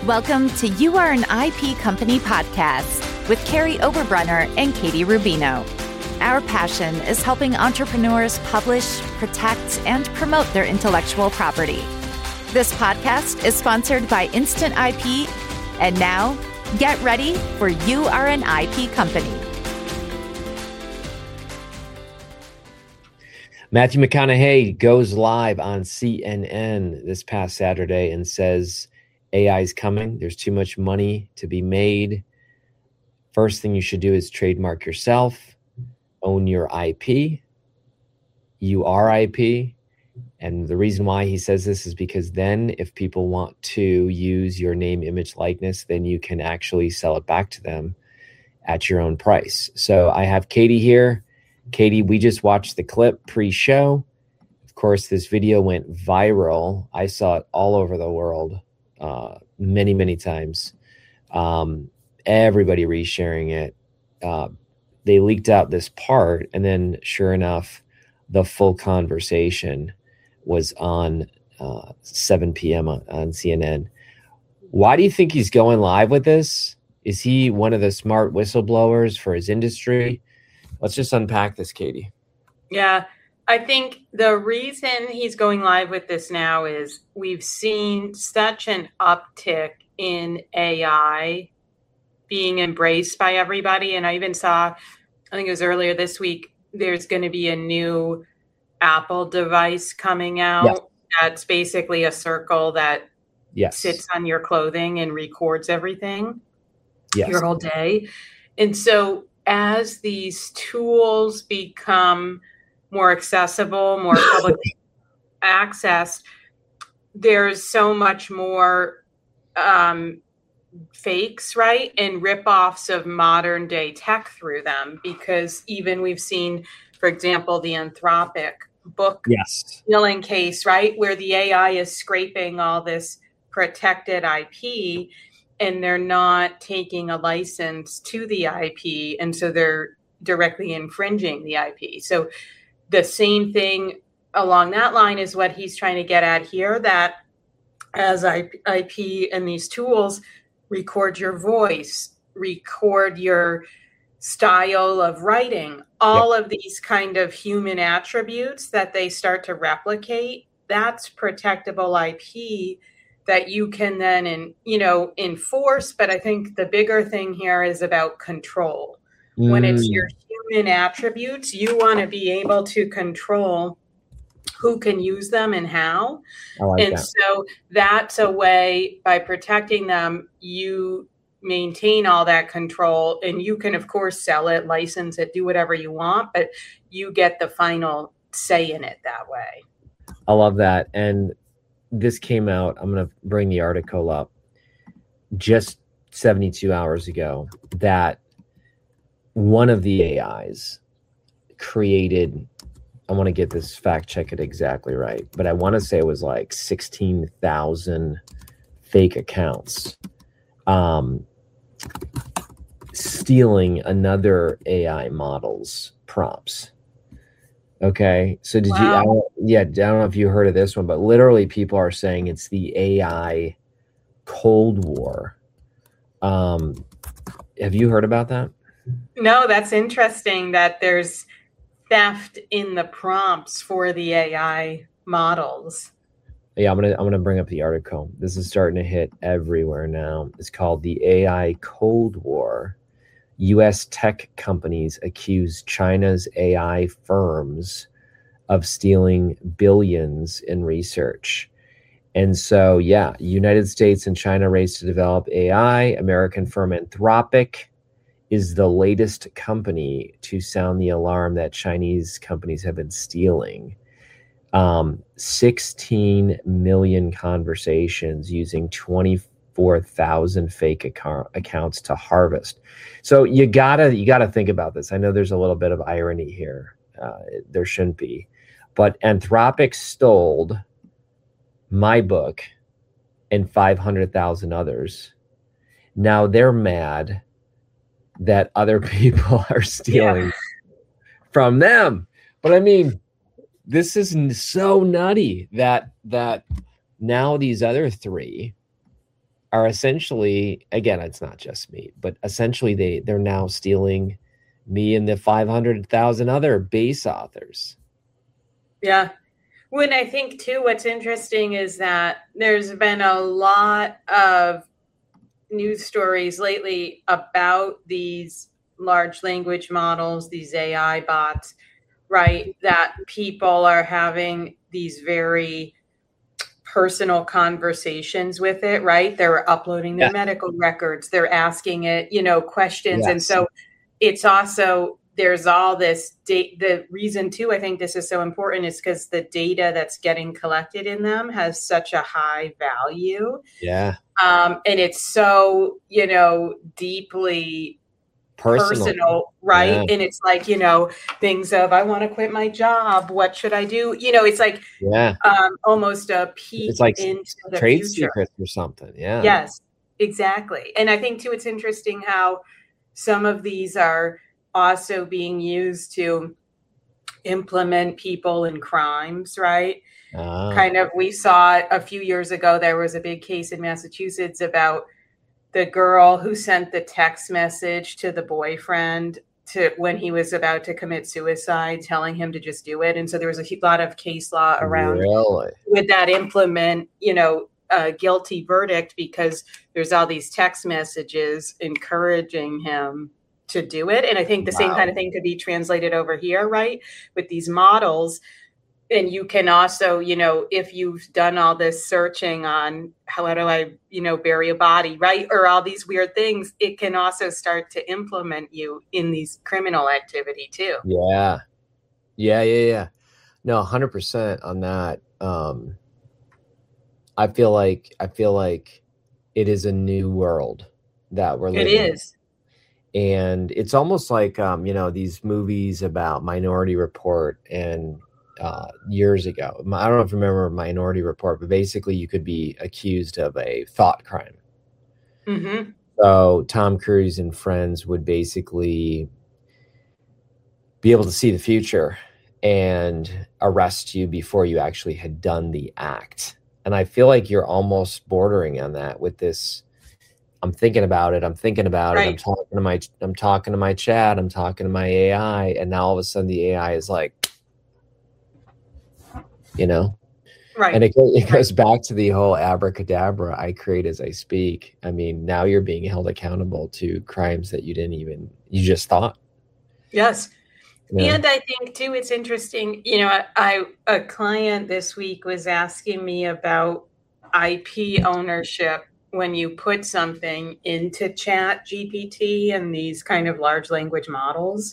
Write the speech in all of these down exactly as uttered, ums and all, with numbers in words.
Welcome to You Are an I P Company podcast with Carrie Oberbrunner and Katie Rubino. Our passion is helping entrepreneurs publish, protect, and promote their intellectual property. This podcast is sponsored by Instant I P. And now, get ready for You Are an I P Company. Matthew McConaughey goes live on C N N this past Saturday and says A I is coming. There's too much money to be made. First thing you should do is trademark yourself, own your I P. You are I P. And the reason why he says this is because then if people want to use your name, image, likeness, then you can actually sell it back to them at your own price. So I have Katie here. Katie, we just watched the clip pre-show. Of course, this video went viral. I saw it all over the world uh, many, many times. Um, everybody resharing it. Uh, they leaked out this part, and then sure enough, the full conversation was on uh, seven p.m. on, on C N N. Why do you think he's going live with this? Is he one of the smart whistleblowers for his industry? Let's just unpack this, Katie. Yeah, I think the reason he's going live with this now is we've seen such an uptick in A I being embraced by everybody. And I even saw, I think it was earlier this week, there's going to be a new Apple device coming out. Yes. That's basically a circle that yes. sits on your clothing and records everything, yes. your whole day. And so as these tools become more accessible, more publicly accessed, there's so much more um, fakes, right? And ripoffs of modern day tech through them, because even we've seen, for example, the Anthropic book yes. stealing case, right? Where the A I is scraping all this protected I P and they're not taking a license to the I P. And so they're directly infringing the I P. So the same thing along that line is what he's trying to get at here, that as I P and these tools record your voice, record your style of writing, all yep. of these kind of human attributes that they start to replicate, that's protectable I P that you can then, in, you know, enforce. But I think the bigger thing here is about control. Mm. When it's your human attributes, you want to be able to control who can use them and how. I like and that. So that's a way, by protecting them, you maintain all that control, and you can, of course, sell it, license it, do whatever you want, but you get the final say in it that way. I love that. And this came out, I'm going to bring the article up, just seventy-two hours ago, that one of the A Is created, I want to get this fact, check it exactly right, but I want to say it was like sixteen thousand fake accounts, um, stealing another A I model's prompts. Okay, so did wow. you? I don't, yeah, I don't know if you heard of this one, but literally people are saying it's the A I Cold War. Um, have you heard about that? No, that's interesting that there's theft in the prompts for the A I models. Yeah, I'm gonna I'm gonna bring up the article. This is starting to hit everywhere now. It's called the A I Cold War. U S tech companies accuse China's A I firms of stealing billions in research. And so, yeah, United States and China race to develop A I. American firm Anthropic is the latest company to sound the alarm that Chinese companies have been stealing. Um, sixteen million conversations using twenty-four thousand fake account, accounts to harvest. So you gotta you gotta think about this. I know there's a little bit of irony here. Uh, there shouldn't be, but Anthropic stole my book and five hundred thousand others. Now they're mad that other people are stealing yeah. from them. But I mean, this is so nutty that that now these other three are essentially, again, it's not just me, but essentially they they're now stealing me and the five hundred thousand other base authors. Yeah. When I think too, what's interesting is that there's been a lot of news stories lately about these large language models, these A I bots, right? That people are having these very personal conversations with it, right? They're uploading their Yeah. medical records, they're asking it, you know, questions. Yes. And so it's also, there's all this data. The reason too, I think this is so important is because the data that's getting collected in them has such a high value. Yeah. Um, and it's so, you know, deeply Personal, personal, right? Yeah. And it's like, you know, things of, I want to quit my job. What should I do? You know, it's like Yeah. um, almost a peek It's like into the trade future. secrets or something. Yeah. Yes, exactly. And I think too, it's interesting how some of these are also being used to implement people in crimes, right? Ah. Kind of, we saw a few years ago, there was a big case in Massachusetts about the girl who sent the text message to the boyfriend to when he was about to commit suicide, telling him to just do it. And so there was a lot of case law around Really? would that implement, you know, a guilty verdict because there's all these text messages encouraging him to do it. And I think the Wow. same kind of thing could be translated over here, right? With these models. And you can also, you know, if you've done all this searching on how do I, you know, bury a body, right? Or all these weird things, it can also start to implement you in these criminal activity too. Yeah. Yeah, yeah, yeah. No, one hundred percent on that. Um, I feel like I feel like it is a new world that we're It living in. is. And it's almost like, um, you know, these movies about Minority Report and uh, years ago. I don't know if you remember Minority Report, but basically you could be accused of a thought crime. Mm-hmm. So Tom Cruise and friends would basically be able to see the future and arrest you before you actually had done the act. And I feel like you're almost bordering on that with this. I'm thinking about it. I'm thinking about Right. it. I'm talking to my, I'm talking to my chat. I'm talking to my A I. And now all of a sudden the A I is like, you know, Right. and it, it goes back to the whole abracadabra, I create as I speak. I mean, now you're being held accountable to crimes that you didn't even, you just thought. Yes. Yeah. And I think too, it's interesting, you know, I, a client this week was asking me about I P ownership when you put something into Chat G P T and these kind of large language models.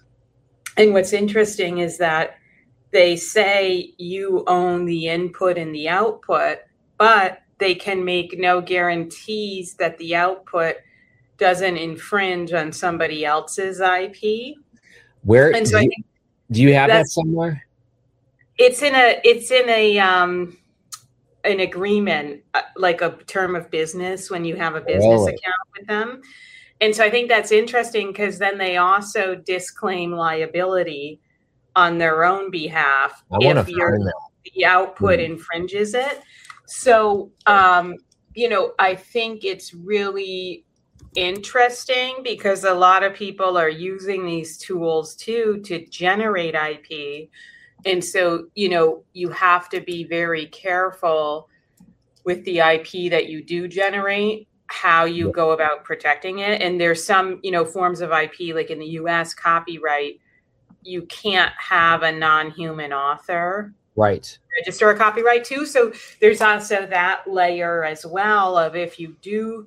And what's interesting is that they say you own the input and the output, but they can make no guarantees that the output doesn't infringe on somebody else's I P. Where And so do, I you, think do you have that that's- somewhere? it's in a it's in a um an agreement, uh, like a term of business when you have a business Really? account with them. And so I think that's interesting because then they also disclaim liability on their own behalf I want if to your find that. the output Mm. infringes it. So um, you know, I think it's really interesting because a lot of people are using these tools too to generate I P. And so, you know, you have to be very careful with the I P that you do generate, how you Yeah. go about protecting it. And there's some, you know, forms of I P, like in the U S copyright, you can't have a non-human author Right. register a copyright too. So there's also that layer as well of if you do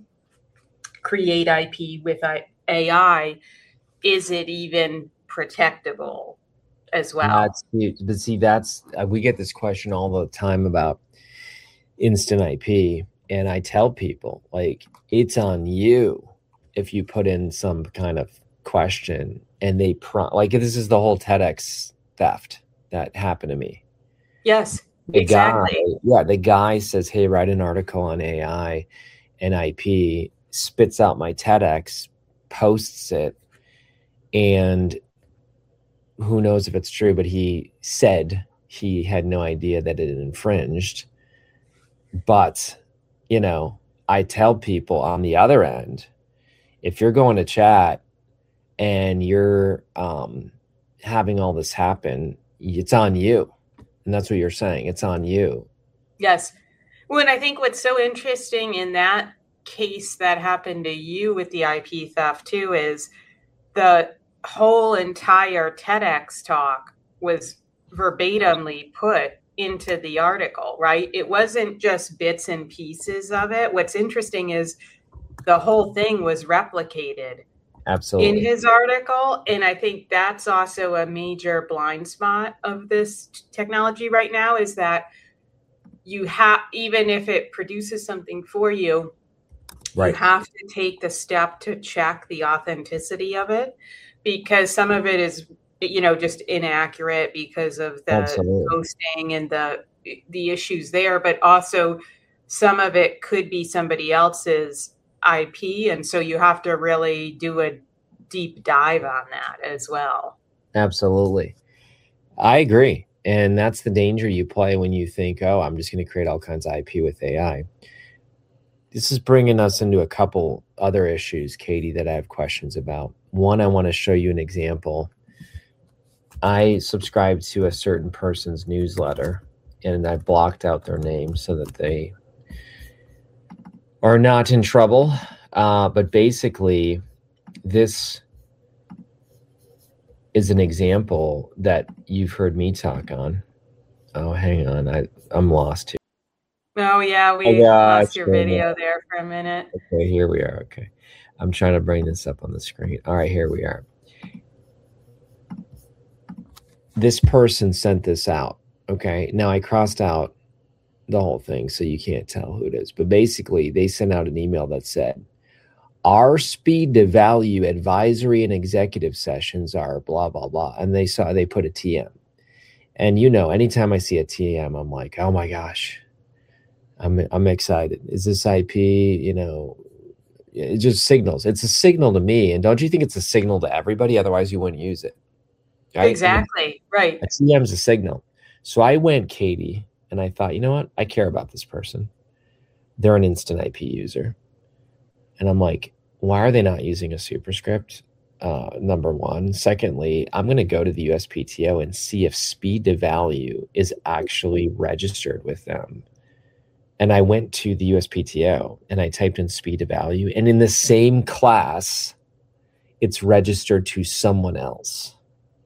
create I P with A I, is it even protectable as well? That's but see, that's uh, we get this question all the time about instant I P, and I tell people like it's on you if you put in some kind of question and they pro like this is the whole TEDx theft that happened to me. Yes, The exactly. guy, yeah, the guy says, "Hey, write an article on A I and I P." Spits out my TEDx, posts it, and who knows if it's true, but he said he had no idea that it infringed. But, you know, I tell people on the other end, if you're going to chat and you're um, having all this happen, it's on you. And that's what you're saying. It's on you. Yes. Well, and I think what's so interesting in that case that happened to you with the I P theft too is the whole entire TEDx talk was verbatimly put into the article, right? It wasn't just bits and pieces of it. What's interesting is the whole thing was replicated Absolutely in his article. And I think that's also a major blind spot of this t- technology right now is that you have, even if it produces something for you, right. You have to take the step to check the authenticity of it because some of it is, you know, just inaccurate because of the Absolutely. posting and the the issues there, but also some of it could be somebody else's I P. And so you have to really do a deep dive on that as well. Absolutely. I agree. And that's the danger you play when you think, oh, I'm just going to create all kinds of I P with A I. This is bringing us into a couple other issues, Katie, that I have questions about. One, I want to show you an example. I subscribe to a certain person's newsletter, and I blocked out their name so that they are not in trouble. Uh, but basically, this is an example that you've heard me talk on. Oh, hang on. I, I'm lost here. Oh, yeah. We Oh, lost your gosh, video there for a minute. Okay, here we are. Okay. I'm trying to bring this up on the screen. All right, here we are. This person sent this out. Okay. Now I crossed out the whole thing so you can't tell who it is. But basically, they sent out an email that said, our speed to value advisory and executive sessions are blah, blah, blah. And they saw, they put a T M. And you know, anytime I see a T M, I'm like, oh my gosh, I'm I'm excited. Is this I P, you know, it just signals. It's a signal to me. And don't you think it's a signal to everybody? Otherwise you wouldn't use it. Right? Exactly. Right. A T M is a signal. So I went, Katie, and I thought, you know what? I care about this person. They're an instant I P user. And I'm like, why are they not using a superscript? Uh, number one. Secondly, I'm going to go to the U S P T O and see if speed to value is actually registered with them. And I went to the U S P T O and I typed in speed to value. And in the same class, it's registered to someone else.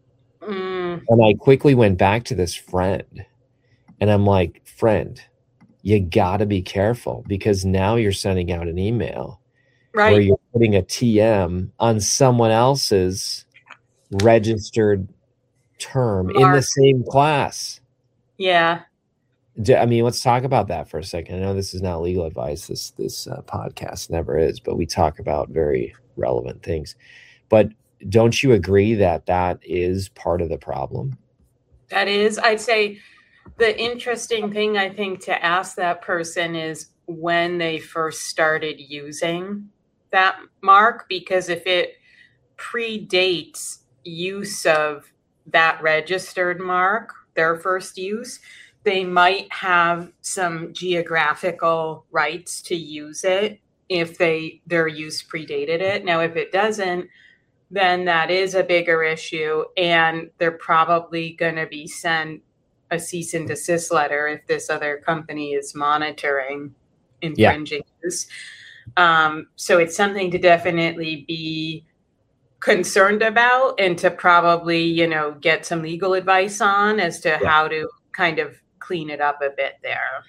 Mm. And I quickly went back to this friend. And I'm like, friend, you got to be careful because now you're sending out an email. Right. Where you're putting a T M on someone else's registered term Mark. In the same class. Yeah. I mean, let's talk about that for a second. I know this is not legal advice. This this uh, podcast never is, but we talk about very relevant things. But don't you agree that that is part of the problem? That is. I'd say the interesting thing, I think, to ask that person is when they first started using that mark, because if it predates use of that registered mark, their first use, they might have some geographical rights to use it if they their use predated it. Now, if it doesn't, then that is a bigger issue, and they're probably going to be sent a cease and desist letter if this other company is monitoring infringing yeah. use. Um, so it's something to definitely be concerned about and to probably, you know, get some legal advice on as to yeah. how to kind of clean it up a bit there.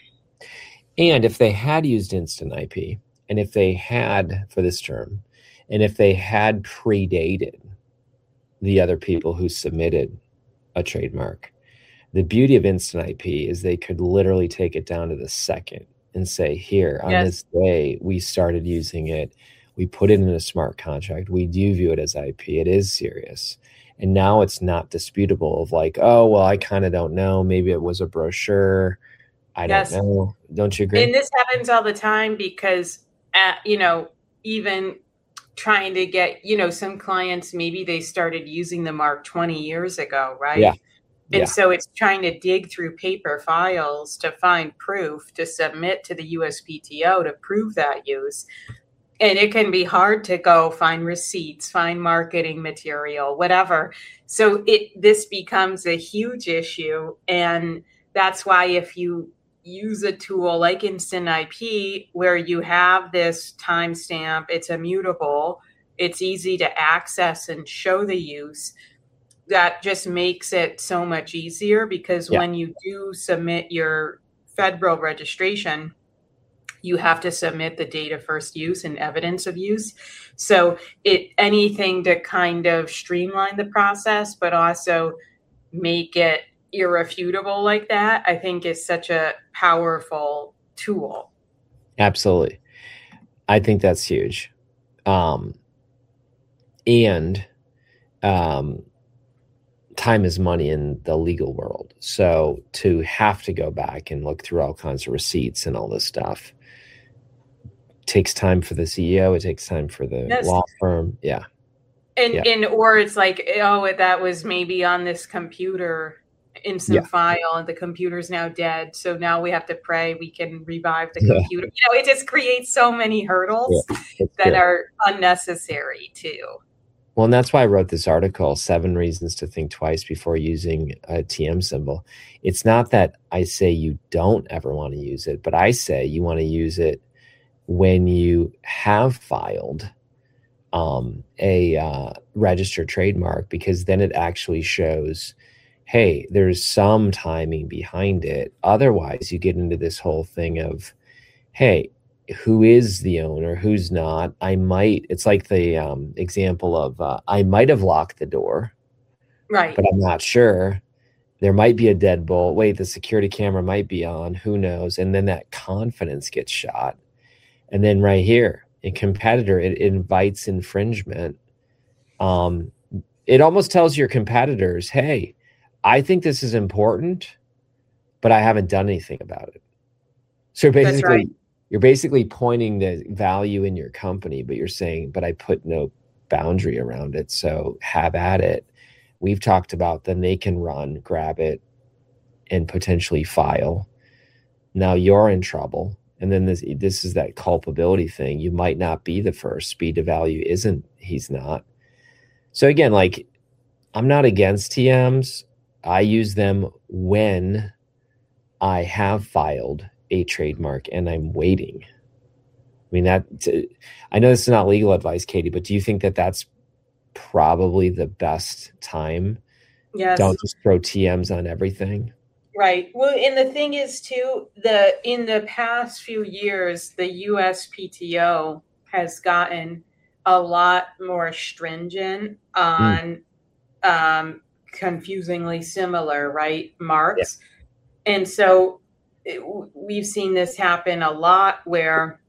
And if they had used instant I P, and if they had for this term, and if they had predated the other people who submitted a trademark, the beauty of instant I P is they could literally take it down to the second and say, here, on yes. this day, we started using it. We put it in a smart contract. We do view it as I P. It is serious. And now it's not disputable of like, oh, well, I kind of don't know. Maybe it was a brochure. I yes. don't know. Don't you agree? And this happens all the time because, at, you know, even trying to get, you know, some clients, maybe they started using the mark twenty years ago, right? Yeah. And Yeah. so it's trying to dig through paper files to find proof to submit to the U S P T O to prove that use. And it can be hard to go find receipts, find marketing material, whatever. So it this becomes a huge issue. And that's why if you use a tool like Instant I P, where you have this timestamp, it's immutable, it's easy to access and show the use, that just makes it so much easier, because Yeah. when you do submit your federal registration, you have to submit the date of first use and evidence of use. So it anything to kind of streamline the process, but also make it irrefutable like that, I think is such a powerful tool. Absolutely. I think that's huge. Um, and um, time is money in the legal world. So to have to go back and look through all kinds of receipts and all this stuff takes time for the C E O. It takes time for the Yes. law firm. Yeah. And Yeah. and or it's like, oh, that was maybe on this computer instant Yeah. file, and the computer's now dead. So now we have to pray we can revive the Yeah. computer. You know, it just creates so many hurdles That's that good. are unnecessary too. Well, and that's why I wrote this article, Seven Reasons to Think Twice Before Using a T M symbol. It's not that I say you don't ever want to use it, but I say you want to use it when you have filed um, a uh, registered trademark, because then it actually shows, hey, there's some timing behind it. Otherwise, you get into this whole thing of, hey, who is the owner, who's not? I might, it's like the um, example of, uh, I might have locked the door, Right. but I'm not sure. There might be a deadbolt. Wait, the security camera might be on. Who knows? And then that confidence gets shot. And then right here, a competitor, it, it invites infringement. Um, it almost tells your competitors, hey, I think this is important, but I haven't done anything about it. So basically, That's right. you're basically pointing the value in your company, but you're saying, but I put no boundary around it. So have at it. We've talked about then they can run, grab it, and potentially file. Now you're in trouble. And then this this is that culpability thing. You might not be the first. Speed to value isn't, he's not. So again, like, I'm not against T Ms. I use them when I have filed a trademark and I'm waiting. I mean, that, I know this is not legal advice, Katie, but do you think that that's probably the best time? Yes. Don't just throw T Ms on everything. Right. Well, and the thing is too, the in the past few years, the U S P T O has gotten a lot more stringent on mm. um, confusingly similar, right, marks. Yeah. And so it, we've seen this happen a lot, where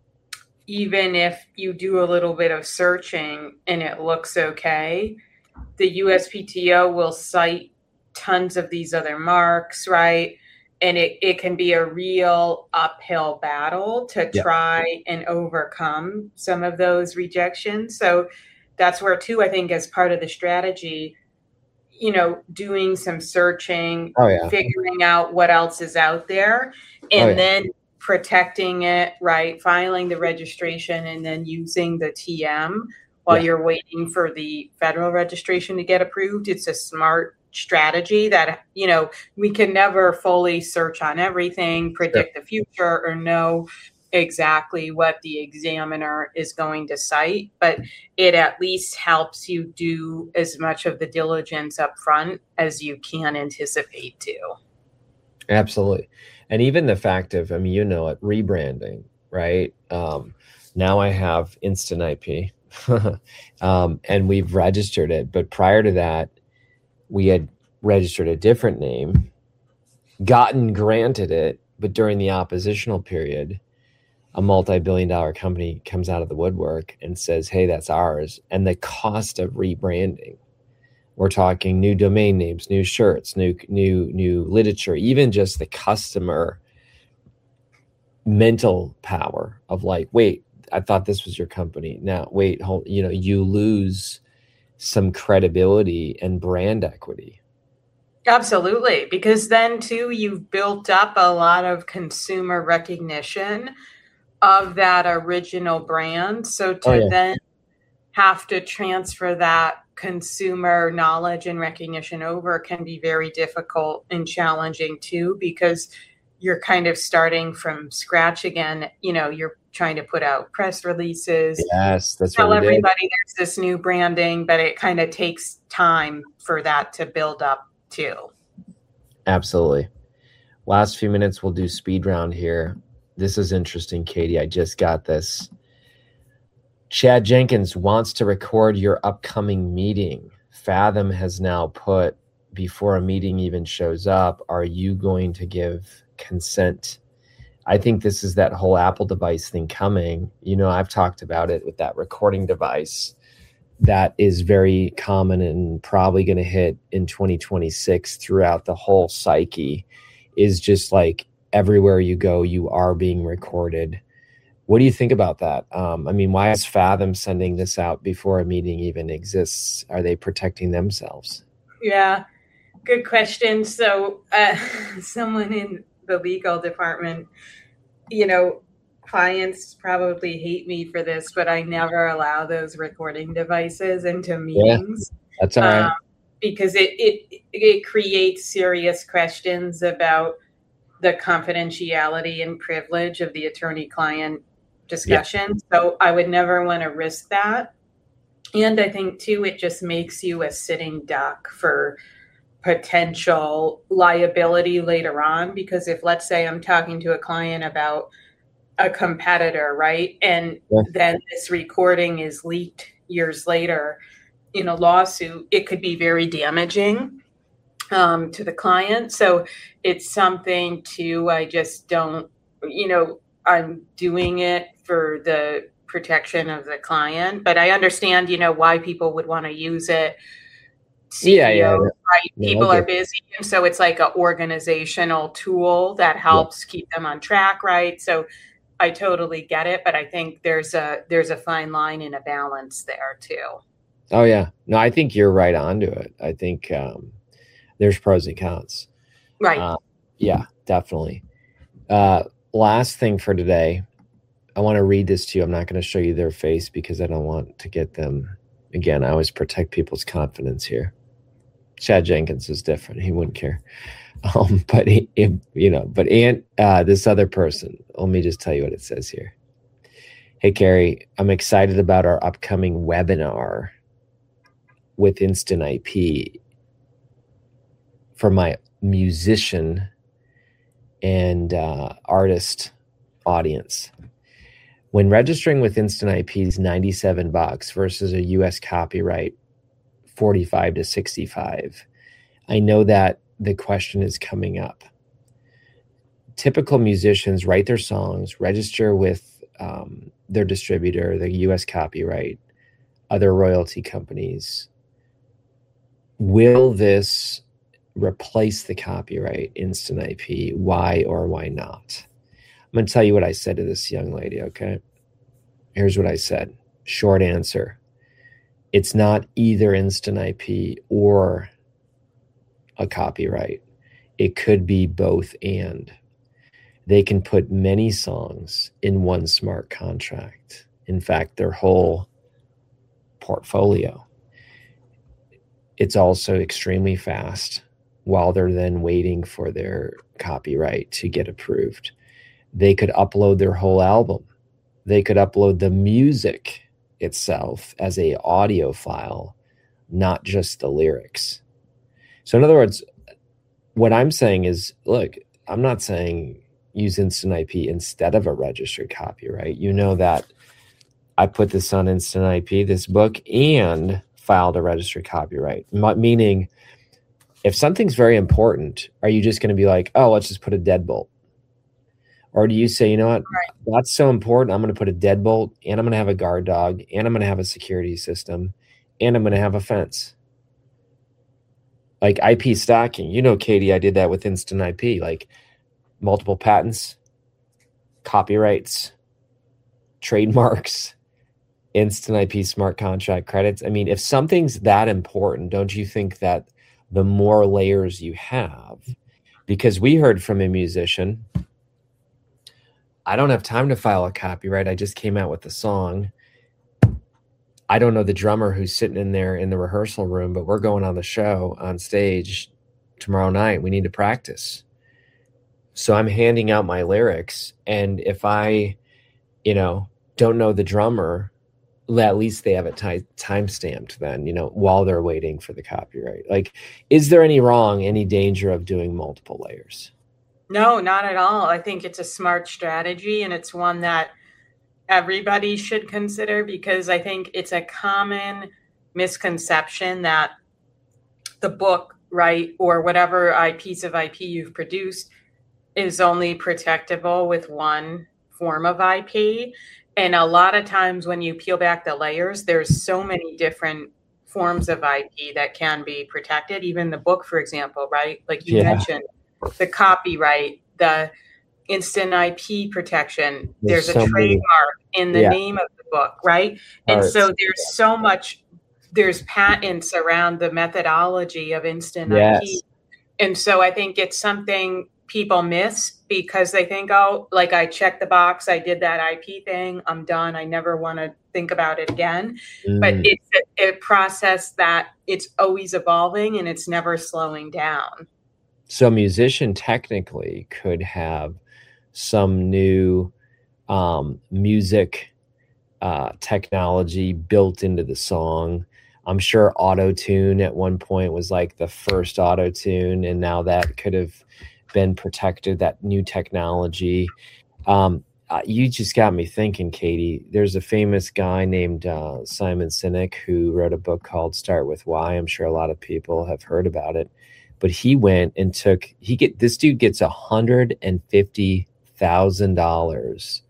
even if you do a little bit of searching and it looks okay, the U S P T O will cite tons of these other marks, right? And it, it can be a real uphill battle to yeah. try and overcome some of those rejections. So that's where, too, I think, as part of the strategy, you know, doing some searching, oh, yeah. figuring out what else is out there, and oh, yeah. then protecting it, right? Filing the registration and then using the T M while yeah. you're waiting for the federal registration to get approved. It's a smart strategy that, you know, we can never fully search on everything, predict yeah. the future, or know exactly what the examiner is going to cite, but it at least helps you do as much of the diligence up front as you can anticipate to. Absolutely. And even the fact of, I mean, you know it, rebranding, right? Um, now I have Instant I P um, and we've registered it. But prior to that, we had registered a different name, gotten granted it, but during the oppositional period, a multi-billion dollar company comes out of the woodwork and says, hey, that's ours. And the cost of rebranding, we're talking new domain names, new shirts, new, new, new literature, even just the customer mental power of like, wait, I thought this was your company. Now, wait, hold, you know, you lose some credibility and brand equity. Absolutely. Because then too, you've built up a lot of consumer recognition of that original brand. So to Oh, yeah. then have to transfer that consumer knowledge and recognition over can be very difficult and challenging too, because you're kind of starting from scratch again. You know, you're trying to put out press releases, Yes, that's tell what we did. everybody there's this new branding, but it kind of takes time for that to build up too. Absolutely. Last few minutes, we'll do speed round here. This is interesting, Katie. I just got this. Chad Jenkins wants to record your upcoming meeting. Fathom has now put, before a meeting even shows up, are you going to give consent? I think this is that whole Apple device thing coming. You know, I've talked about it with that recording device that is very common and probably going to hit in twenty twenty-six throughout the whole psyche, is just like everywhere you go, you are being recorded. What do you think about that? Um, I mean, why is Fathom sending this out before a meeting even exists? Are they protecting themselves? Yeah, good question. So uh, someone in the legal department, you know, clients probably hate me for this, but I never allow those recording devices into meetings. Yeah, that's all right. Um, because it, it it creates serious questions about the confidentiality and privilege of the attorney-client discussion. Yeah. So I would never want to risk that. And I think, too, it just makes you a sitting duck for potential liability later on. Because if, let's say, I'm talking to a client about a competitor, right? And yeah. then this recording is leaked years later in a lawsuit, it could be very damaging um, to the client. So it's something to, I just don't, you know, I'm doing it for the protection of the client, but I understand, you know, why people would want to use it. C E O, yeah, yeah, yeah. Right? Yeah, people okay. are busy. And so it's like an organizational tool that helps yeah. keep them on track, right? So I totally get it, but I think there's a there's a fine line and a balance there too. Oh yeah. No, I think you're right onto it. I think um, there's pros and cons. Right. Uh, yeah, definitely. Uh, last thing for today, I want to read this to you. I'm not going to show you their face because I don't want to get them. Again, I always protect people's confidence here. Chad Jenkins is different. He wouldn't care. Um, but, he, if, you know, but Aunt, uh, this other person, let me just tell you what it says here. Hey, Carrie, I'm excited about our upcoming webinar with Instant I P for my musician and uh, artist audience. When registering with Instant I P is ninety-seven bucks versus a U S copyright forty-five to sixty-five. I know that the question is coming up. Typical musicians write their songs, register with um, their distributor, the U S copyright, other royalty companies. Will this replace the copyright Instant I P? Why or why not? I'm going to tell you what I said to this young lady, okay? Here's what I said. Short answer. It's not either Instant I P or a copyright. It could be both and. They can put many songs in one smart contract. In fact, their whole portfolio. It's also extremely fast while they're then waiting for their copyright to get approved. They could upload their whole album. They could upload the music itself as a audio file, not just the lyrics. So in other words, what I'm saying is, look, I'm not saying use Instant I P instead of a registered copyright. You know that I put this on Instant I P, this book, and filed a registered copyright. M- meaning, if something's very important, are you just going to be like, oh, let's just put a deadbolt? Or do you say, you know what, right. that's so important, I'm going to put a deadbolt, and I'm going to have a guard dog, and I'm going to have a security system, and I'm going to have a fence? Like I P stacking. You know, Katie, I did that with Instant I P, like multiple patents, copyrights, trademarks, Instant I P smart contract credits. I mean, if something's that important, don't you think that the more layers you have. Because we heard from a musician, I don't have time to file a copyright. I just came out with the song. I don't know the drummer who's sitting in there in the rehearsal room, but we're going on the show on stage tomorrow night. We need to practice. So I'm handing out my lyrics. And if I, you know, don't know the drummer, at least they have it t- time stamped then, you know, while they're waiting for the copyright. Like, is there any wrong, any danger of doing multiple layers? No, not at all. I think it's a smart strategy, and it's one that everybody should consider, because I think it's a common misconception that the book, right, or whatever I, piece of I P you've produced is only protectable with one form of I P. And a lot of times when you peel back the layers, there's so many different forms of I P that can be protected. Even the book, for example, right? Like you Yeah. mentioned, the copyright, the instant I P protection, There's there's, so a many- trademark in the Yeah. name of the book, right? And Arts. so there's so much, there's patents around the methodology of instant Yes. I P. And so I think it's something people miss because they think, oh, like I checked the box, I did that I P thing, I'm done, I never want to think about it again. Mm. But it's a, a process that it's always evolving and it's never slowing down. So a musician technically could have some new um, music uh, technology built into the song. I'm sure auto-tune at one point was like the first auto-tune, and now that could have been protected, that new technology. Um, uh, you just got me thinking, Katie. There's a famous guy named uh, Simon Sinek who wrote a book called Start With Why. I'm sure a lot of people have heard about it. But he went and took, he get this dude gets one hundred fifty thousand dollars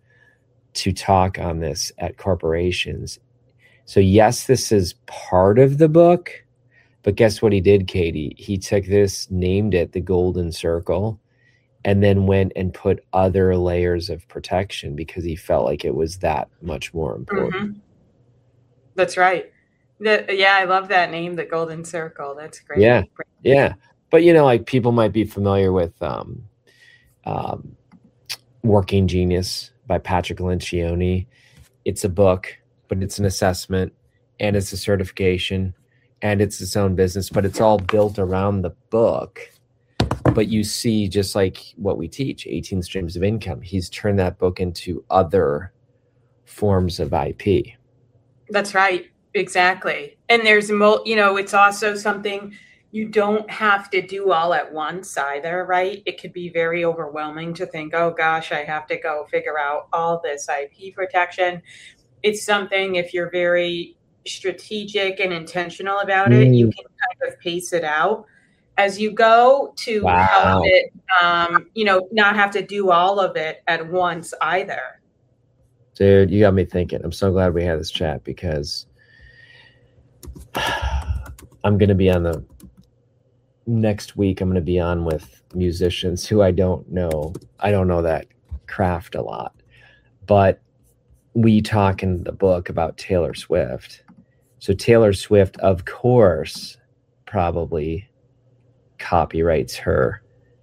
to talk on this at corporations. So yes, this is part of the book, but guess what he did, Katie? He took this, named it the Golden Circle, and then went and put other layers of protection because he felt like it was that much more important. Mm-hmm. That's right. The, yeah, I love that name, the Golden Circle. That's great. Yeah, yeah. But, you know, like people might be familiar with um, um, Working Genius by Patrick Lencioni. It's a book, but it's an assessment, and it's a certification, and it's its own business, but it's all built around the book. But you see, just like what we teach, eighteen streams of income, he's turned that book into other forms of I P. That's right. Exactly. And there's, mo- you know, it's also something you don't have to do all at once either, right? It could be very overwhelming to think, oh gosh, I have to go figure out all this I P protection. It's something, if you're very strategic and intentional about Mm. it, you can kind of pace it out as you go to Wow. help it, um, you know, not have to do all of it at once either. Dude, you got me thinking. I'm so glad we had this chat because I'm going to be on the next week. I'm going to be on with musicians who I don't know. I don't know that craft a lot, but we talk in the book about Taylor Swift. So Taylor Swift, of course, probably copyrights her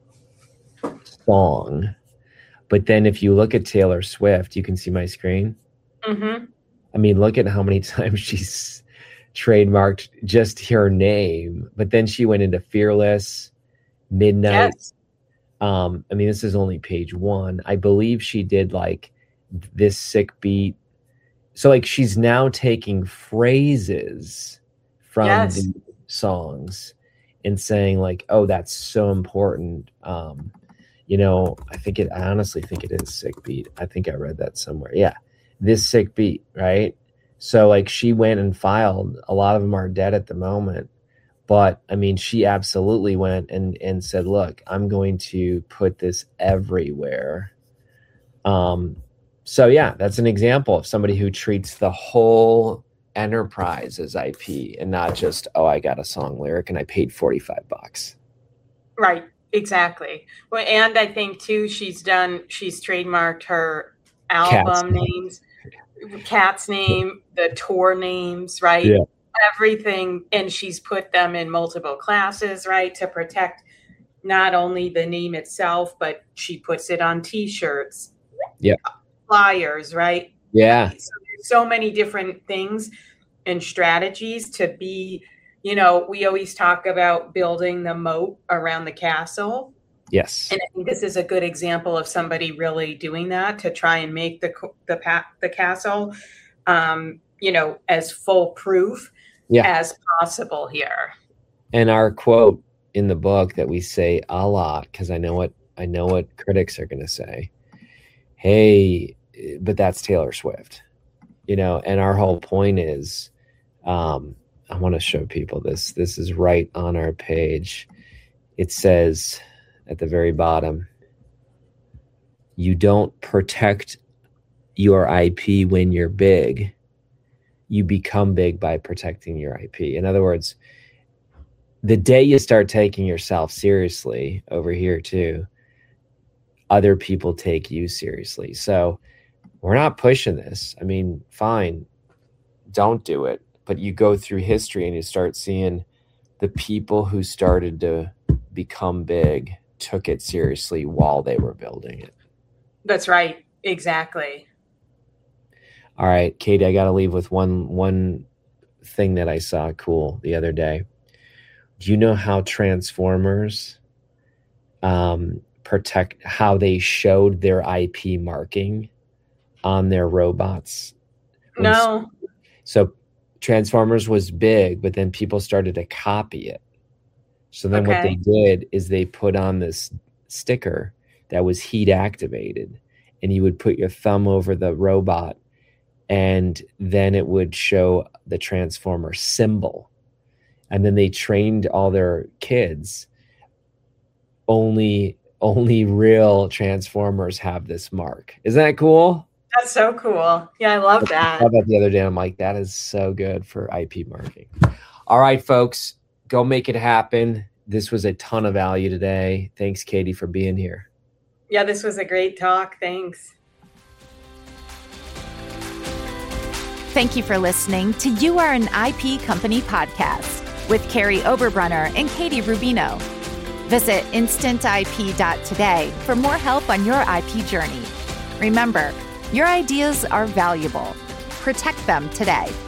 song. But then if you look at Taylor Swift, you can see my screen. Mm-hmm. I mean, look at how many times she's trademarked just her name. But then she went into Fearless, Midnight. Yes. Um, I mean, this is only page one. I believe she did like This Sick Beat. So like she's now taking phrases from Yes. the songs and saying like, oh, that's so important. Um, you know, I think it, I honestly think it is Sick Beat. I think I read that somewhere. Yeah. This Sick Beat. Right. So like she went and filed, a lot of them are dead at the moment, but I mean, she absolutely went and, and said, look, I'm going to put this everywhere. Um, so yeah, that's an example of somebody who treats the whole enterprise as I P and not just, oh, I got a song lyric and I paid forty-five bucks. Right. Exactly. Well, and I think too, she's done, she's trademarked her album Cats. names, Cat's name, the tour names, right? Yeah. everything, and she's put them in multiple classes, right, to protect not only the name itself, but she puts it on T-shirts, yeah, flyers, right? Yeah. So there's so many different things and strategies to be, you know, we always talk about building the moat around the castle. Yes. And I think this is a good example of somebody really doing that to try and make the the the castle, um, you know, as foolproof yeah. as possible here. And our quote in the book that we say a lot, because I know what I know what critics are going to say. Hey, but that's Taylor Swift, you know. And our whole point is, um, I want to show people this. This is right on our page. It says at the very bottom, you don't protect your I P when you're big. You become big by protecting your I P. In other words, the day you start taking yourself seriously over here too, other people take you seriously. So we're not pushing this. I mean, fine, don't do it. But you go through history and you start seeing the people who started to become big took it seriously while they were building it. That's right. Exactly. All right, Katie, I got to leave with one one thing that I saw cool the other day. Do you know how Transformers um, protect, how they showed their I P marking on their robots? No. So Transformers was big, but then people started to copy it. So then okay. what they did is they put on this sticker that was heat activated, and you would put your thumb over the robot, and then it would show the Transformer symbol. And then they trained all their kids. Only, only real Transformers have this mark. Isn't that cool? That's so cool. Yeah, I love that. I thought about the other day. I'm like, that is so good for I P marking. All right, folks, go make it happen. This was a ton of value today. Thanks, Katie, for being here. Yeah, this was a great talk. Thanks. Thank you for listening to You Are an I P Company podcast with Carrie Oberbrunner and Katie Rubino. Visit instant I P dot today for more help on your I P journey. Remember, your ideas are valuable. Protect them today.